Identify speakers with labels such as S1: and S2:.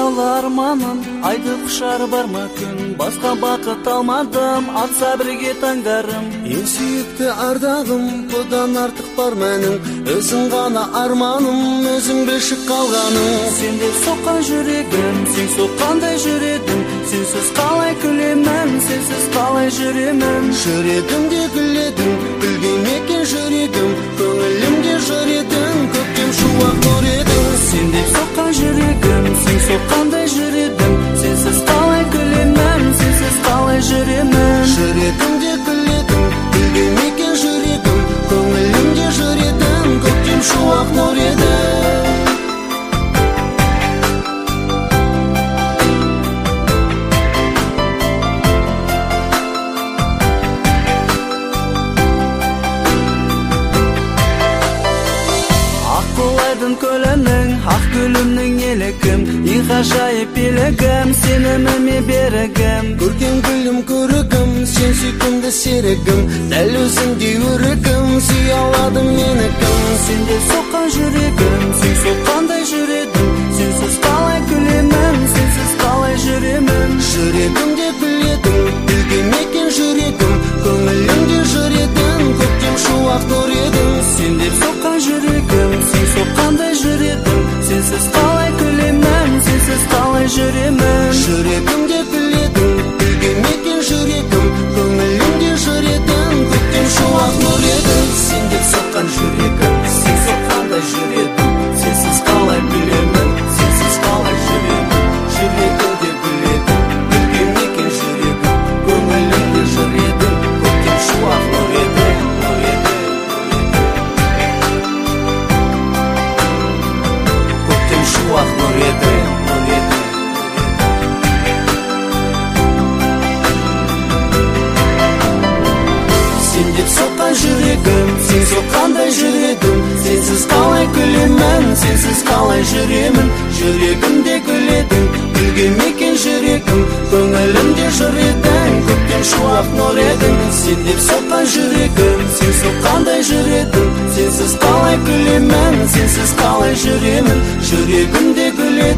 S1: бала арманым, айды құшар бар ма күн, басқа бақыт алмадым, атса бірге таңдарым.
S2: Ең сүйікті ардағым, бұдан артық бар мәнің, өзің ғана арманым, өзің білші қалғаның.
S1: Сен деп соққан жүрегім, сен соққандай жүредім, сенсіз қалай күлемін, сенсіз қалай жүремін.
S2: Жүрегімде гүледің, гүлген екен жүрегім, көңілімде жүр едің, көктем шуақ нұр едің.
S1: Сен деп соққан жүрегім, сен соққандай жүредім, сенсіз қалай күлемін, сенсіз қалай жүремін.
S2: Жүрегімде гүледің, гүлген екен жүрегім, көңілімде жүр едің, көктем шуақ нұр едің.
S1: Көлінің, ақ гүлімнің елігім, ең ғажайып елігім, сеніміме берігім.
S2: Көрген гүлім көрігім, сен сүйкімді серігім, дәл өзіңдей өрігім, сүй аладым менікім.
S1: Сен де соққан жүрегім, сен соққандай жүредім, сенсіз қалай күлемін, сенсіз қалай жүремін.
S2: Жүрегімде гүледің, гүлген екен жүрегім, көңілімде жүр едің, көктем шуақ нұр едің.
S1: Сен деп соққан жүрегім, сен соққандай жүредім, сенсіз қалай күлемін, сенсіз қалай жүремін.
S2: Жүрегімде гүледің, гүлген екен жүрегім, көңілімде жүр едің, көктем шуақ нұр едің.
S1: Сен деп соққан жүрегім, сен соққандай жүредім, сенсіз қалай күлемін, сенсіз қалай жүремін. Жүрегімде гүледің, гүлген екен жүрегім, көңілімде жүр едің, көктем шуақ нұр едің, нұр едің. Көктем шуақ нұр едің, нұр едің. Сен деп соққан жүрегім, сен соққандай жүредім, сенсіз қалай күлемін, сенсіз қалай жүремін. Жүрегімде гүледің, гүлген екен жүрегім, көңілімде жүр едің, көктем шуақ нұр едің. Сен деп соққан жүрегім, сен соққандай жүредім, сенсіз қалай күлемін, сенсіз қалай жүремін. Жүрегімде гүледің